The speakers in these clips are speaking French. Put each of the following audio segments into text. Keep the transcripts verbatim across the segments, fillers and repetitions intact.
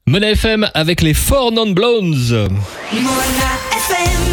Mona F M avec les Four Non Blondes. Mona F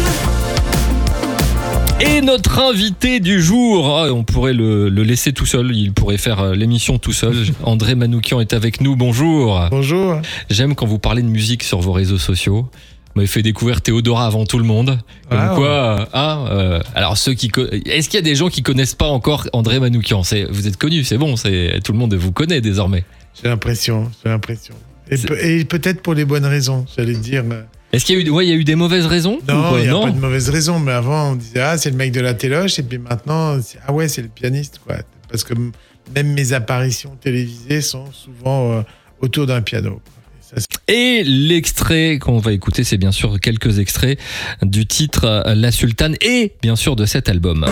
M. Et notre invité du jour, oh, on pourrait le, le laisser tout seul, il pourrait faire l'émission tout seul. André Manoukian est avec nous, bonjour. Bonjour. J'aime quand vous parlez de musique sur vos réseaux sociaux. Vous m'avez fait découvrir Théodora avant tout le monde. Comme ah, quoi, ouais. hein, euh, alors ceux qui, co- est-ce qu'il y a des gens qui connaissent pas encore André Manoukian ? C'est, vous êtes connu, c'est bon, c'est, tout le monde vous connaît désormais. J'ai l'impression, j'ai l'impression. Et, pe- et peut-être pour les bonnes raisons, j'allais dire. Est-ce qu'il y a eu, ouais, il y a eu des mauvaises raisons ? Non, ou il n'y a non pas de mauvaises raisons, mais avant on disait ah c'est le mec de la téloche, et puis maintenant c'est, ah ouais c'est le pianiste quoi. Parce que m- même mes apparitions télévisées sont souvent euh, autour d'un piano. Ça, c'est... Et l'extrait qu'on va écouter, c'est bien sûr quelques extraits du titre La Sultane et bien sûr de cet album.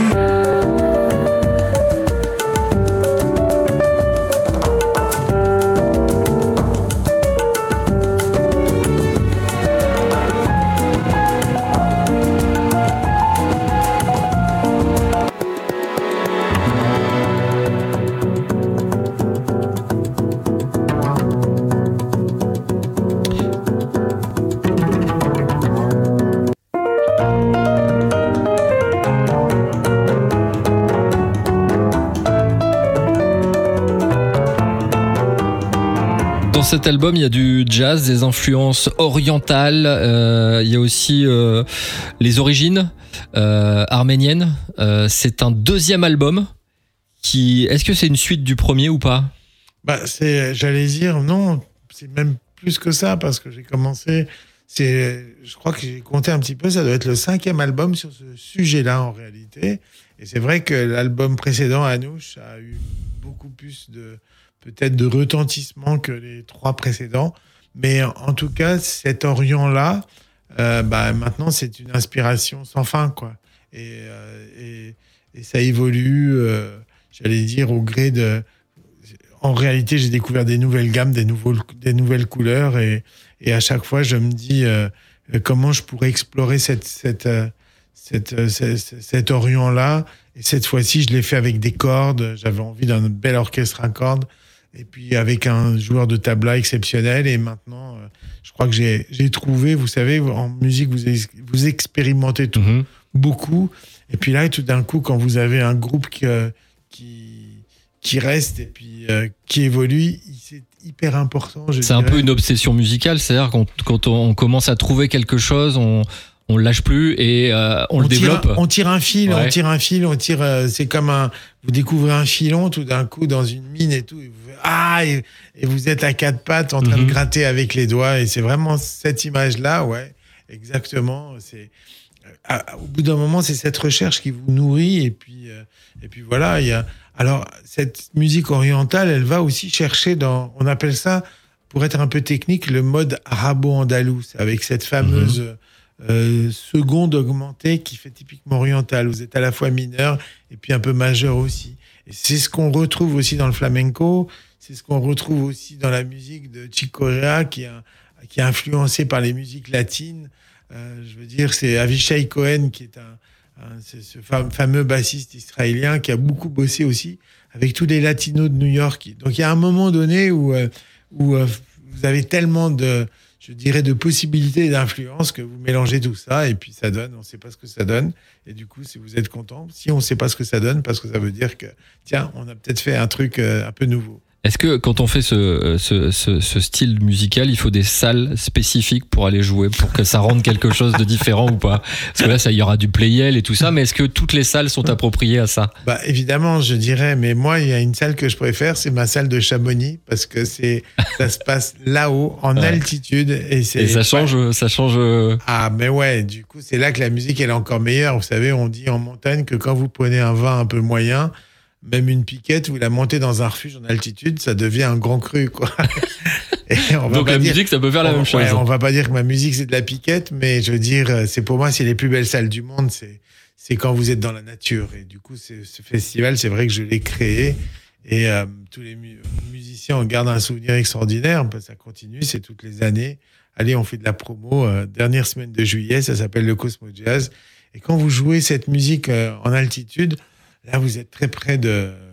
Dans cet album, il y a du jazz, des influences orientales, euh, il y a aussi euh, les origines euh, arméniennes. Euh, c'est un deuxième album. Qui, est-ce que c'est une suite du premier ou pas ? Bah c'est, j'allais dire non, c'est même plus que ça parce que j'ai commencé. C'est, je crois que j'ai compté un petit peu, ça doit être le cinquième album sur ce sujet-là en réalité. Et c'est vrai que l'album précédent, Anouche, a eu beaucoup plus de peut-être de retentissement que les trois précédents. Mais en tout cas, cet Orient-là, euh, bah, maintenant, c'est une inspiration sans fin, quoi. Et, euh, et, et ça évolue, euh, j'allais dire, au gré de... En réalité, j'ai découvert des nouvelles gammes, des, nouveaux, des nouvelles couleurs. Et, et à chaque fois, je me dis euh, comment je pourrais explorer cette, cette, euh, cette, euh, cette, cet Orient-là. Et cette fois-ci, je l'ai fait avec des cordes. J'avais envie d'un bel orchestre à cordes. Et puis avec un joueur de tabla exceptionnel. Et maintenant, euh, je crois que j'ai, j'ai trouvé, vous savez, en musique, vous, vous expérimentez tout, mmh. beaucoup. Et puis là, tout d'un coup, quand vous avez un groupe qui, euh, qui, qui reste et puis euh, qui évolue, c'est hyper important. Je c'est dirais. Un peu une obsession musicale, c'est-à-dire quand, quand on commence à trouver quelque chose, on... on le lâche plus et euh, on, on le tire, développe. On tire un fil, ouais. on tire un fil, on tire. Euh, c'est comme un. Vous découvrez un filon tout d'un coup dans une mine et tout. Et vous, ah et, et vous êtes à quatre pattes en train mm-hmm. de gratter avec les doigts et c'est vraiment cette image-là, ouais, exactement. C'est à, au bout d'un moment, c'est cette recherche qui vous nourrit et puis euh, et puis voilà. Il y a alors cette musique orientale, elle va aussi chercher dans. On appelle ça, pour être un peu technique, le mode arabo-andalous avec cette fameuse. Mm-hmm. Euh, seconde augmentée qui fait typiquement oriental. Vous êtes à la fois mineur et puis un peu majeur aussi. Et c'est ce qu'on retrouve aussi dans le flamenco, c'est ce qu'on retrouve aussi dans la musique de Chick Corea qui est, qui est influencé par les musiques latines. Euh, je veux dire, c'est Avishai Cohen qui est un, un c'est ce fameux bassiste israélien qui a beaucoup bossé aussi avec tous les latinos de New York. Donc il y a un moment donné où, euh, où euh, vous avez tellement de je dirais, de possibilités et d'influences que vous mélangez tout ça et puis ça donne, on ne sait pas ce que ça donne. Et du coup, si vous êtes content, si on ne sait pas ce que ça donne, parce que ça veut dire que, tiens, on a peut-être fait un truc euh, un peu nouveau. Est-ce que quand on fait ce, ce, ce, ce style musical, il faut des salles spécifiques pour aller jouer, pour que ça rende quelque chose de différent ou pas ? Parce que là, ça, il y aura du playel et tout ça, mais est-ce que toutes les salles sont appropriées à ça ? Bah, évidemment, je dirais, mais moi, il y a une salle que je préfère, c'est ma salle de Chamonix, parce que c'est, ça se passe là-haut, en ouais. altitude. Et, c'est, et ça change, ouais. ça change. Ah, mais ouais, du coup, c'est là que la musique, elle est encore meilleure. Vous savez, on dit en montagne que quand vous prenez un vin un peu moyen, même une piquette, vous la montez dans un refuge en altitude, ça devient un grand cru, quoi. Et on va Donc pas la dire, musique, ça peut faire la on, même chose. Ouais, on va pas dire que ma musique, c'est de la piquette, mais je veux dire, c'est pour moi, c'est les plus belles salles du monde, c'est, c'est quand vous êtes dans la nature. Et du coup, c'est, ce festival, c'est vrai que je l'ai créé. Et euh, tous les mu- musiciens en gardent un souvenir extraordinaire, parce que ça continue, c'est toutes les années. Allez, on fait de la promo. Euh, dernière semaine de juillet, ça s'appelle le Cosmo Jazz. Et quand vous jouez cette musique euh, en altitude, là, vous êtes très près de,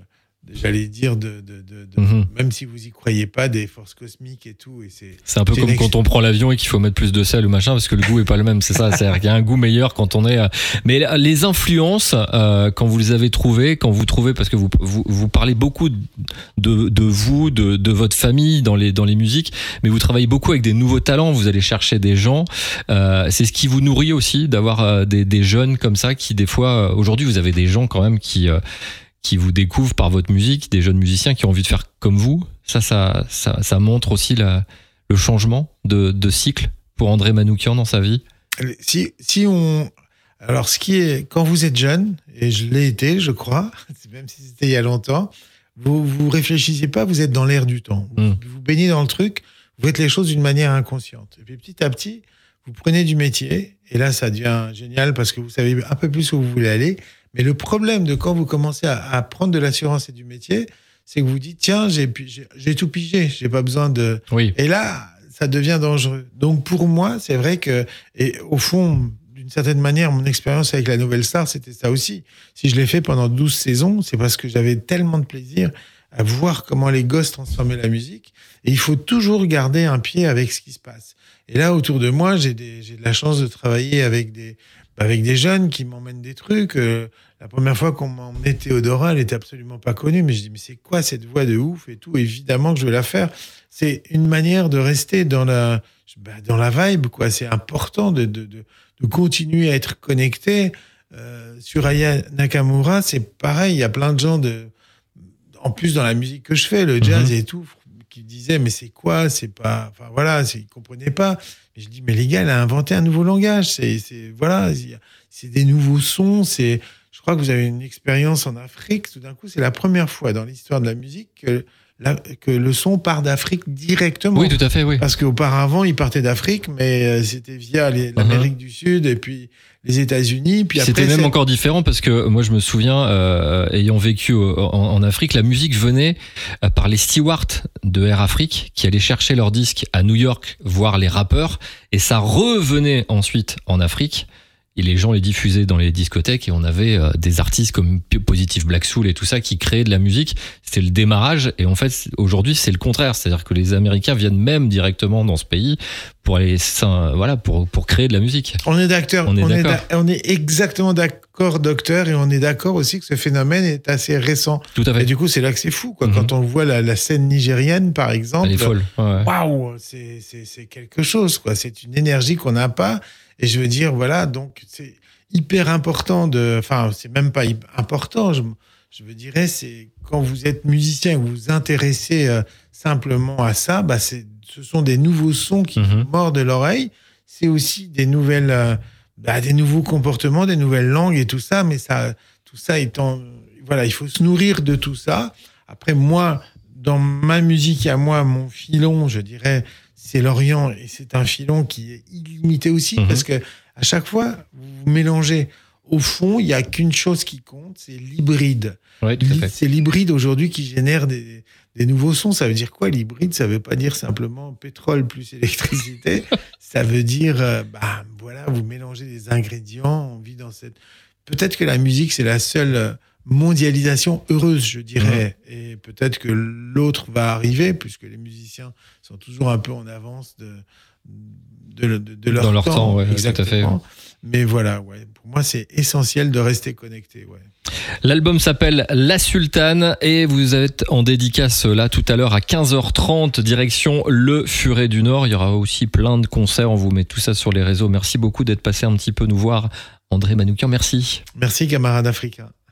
j'allais dire, de, de, de, de mmh. même si vous y croyez pas, des forces cosmiques et tout. Et c'est, c'est un peu comme ex- quand on prend l'avion et qu'il faut mettre plus de sel ou machin, parce que le goût est pas le même, c'est ça. C'est-à-dire qu'il y a un goût meilleur quand on est. Mais les influences, euh, quand vous les avez trouvées, quand vous trouvez, parce que vous, vous, vous parlez beaucoup de, de vous, de, de votre famille dans les, dans les musiques, mais vous travaillez beaucoup avec des nouveaux talents, vous allez chercher des gens. Euh, c'est ce qui vous nourrit aussi, d'avoir euh, des, des jeunes comme ça qui, des fois, euh, aujourd'hui, vous avez des gens quand même qui. Euh, qui vous découvrent par votre musique, des jeunes musiciens qui ont envie de faire comme vous. Ça, ça, ça, ça montre aussi la, le changement de, de cycle pour André Manoukian dans sa vie. Si, si on... Alors, ce qui est... Quand vous êtes jeune, et je l'ai été, je crois, même si c'était il y a longtemps, vous vous réfléchissez pas, vous êtes dans l'air du temps. Vous, mm. vous baignez dans le truc, vous faites les choses d'une manière inconsciente. Et puis, petit à petit, vous prenez du métier, et là, ça devient génial parce que vous savez un peu plus où vous voulez aller. Mais le problème de quand vous commencez à, à prendre de l'assurance et du métier, c'est que vous dites, tiens, j'ai, j'ai, j'ai tout pigé, j'ai pas besoin de... Oui. Et là, ça devient dangereux. Donc pour moi, c'est vrai que, et au fond, d'une certaine manière, mon expérience avec la Nouvelle Star, c'était ça aussi. Si je l'ai fait pendant douze saisons, c'est parce que j'avais tellement de plaisir à voir comment les gosses transformaient la musique. Et il faut toujours garder un pied avec ce qui se passe. Et là, autour de moi, j'ai, des, j'ai de la chance de travailler avec des... avec des jeunes qui m'emmènent des trucs. Euh, la première fois qu'on m'emmenait Théodora, elle était absolument pas connue, mais je dis, mais c'est quoi cette voix de ouf et tout? Évidemment que je veux la faire. C'est une manière de rester dans la, bah, dans la vibe, quoi. C'est important de, de, de, de continuer à être connecté. Euh, sur Aya Nakamura, c'est pareil. Il y a plein de gens de, en plus dans la musique que je fais, le jazz mm-hmm. et tout, qui disaient, mais c'est quoi? C'est pas, enfin voilà, c'est, ils comprenaient pas. Et je dis, mais les gars, elle a inventé un nouveau langage. C'est, c'est, voilà, c'est des nouveaux sons. C'est, je crois que vous avez une expérience en Afrique. Tout d'un coup, c'est la première fois dans l'histoire de la musique que, la, que le son part d'Afrique directement. Oui, tout à fait, oui. Parce qu'auparavant, il partait d'Afrique, mais c'était via les, l'Amérique uh-huh. du Sud et puis les États-Unis. Puis C'était après, même c'est... encore différent parce que moi, je me souviens, euh, ayant vécu en, en Afrique, la musique venait par les stewards de Air Afrique qui allaient chercher leurs disques à New York, voir les rappeurs, et ça revenait ensuite en Afrique. Et les gens les diffusaient dans les discothèques et on avait euh, des artistes comme Positive Black Soul et tout ça qui créaient de la musique. C'était le démarrage et en fait aujourd'hui c'est le contraire, c'est-à-dire que les Américains viennent même directement dans ce pays pour aller, voilà, pour pour créer de la musique. On est d'accord. On est on d'accord. Est, on est exactement d'accord, docteur, et on est d'accord aussi que ce phénomène est assez récent. Tout à fait. Et du coup c'est là que c'est fou, quoi. Mm-hmm. Quand on voit la, la scène nigérienne par exemple, elle est folle. Waouh, ouais. c'est c'est c'est quelque chose, quoi. C'est une énergie qu'on n'a pas. Et je veux dire, voilà, donc c'est hyper important de... Enfin, c'est même pas important, je, je veux dire, c'est quand vous êtes musicien et que vous vous intéressez euh, simplement à ça, bah c'est, ce sont des nouveaux sons qui mm-hmm. vous mordent l'oreille. C'est aussi des nouvelles... Euh, bah, des nouveaux comportements, des nouvelles langues et tout ça, mais ça, tout ça étant... Voilà, il faut se nourrir de tout ça. Après, moi, dans ma musique, à moi, mon filon, je dirais... c'est l'Orient, et c'est un filon qui est illimité aussi, mmh. parce que à chaque fois, vous mélangez. Au fond, il n'y a qu'une chose qui compte, c'est l'hybride. Ouais, tout à fait. C'est l'hybride aujourd'hui qui génère des, des nouveaux sons. Ça veut dire quoi, l'hybride? Ça ne veut pas dire simplement pétrole plus électricité. Ça veut dire, euh, bah, voilà, vous mélangez des ingrédients. On vit dans cette... Peut-être que la musique, c'est la seule mondialisation heureuse, je dirais. Mmh. Et peut-être que l'autre va arriver, puisque les musiciens sont toujours un peu en avance de, de, de, de leur Dans temps. leur temps, ouais, tout à fait. Mais voilà, ouais, pour moi, c'est essentiel de rester connecté. Ouais. L'album s'appelle La Sultane et vous êtes en dédicace là tout à l'heure à quinze heures trente, direction le Furet du Nord. Il y aura aussi plein de concerts, on vous met tout ça sur les réseaux. Merci beaucoup d'être passé un petit peu nous voir, André Manoukian, merci. Merci, camarade africain.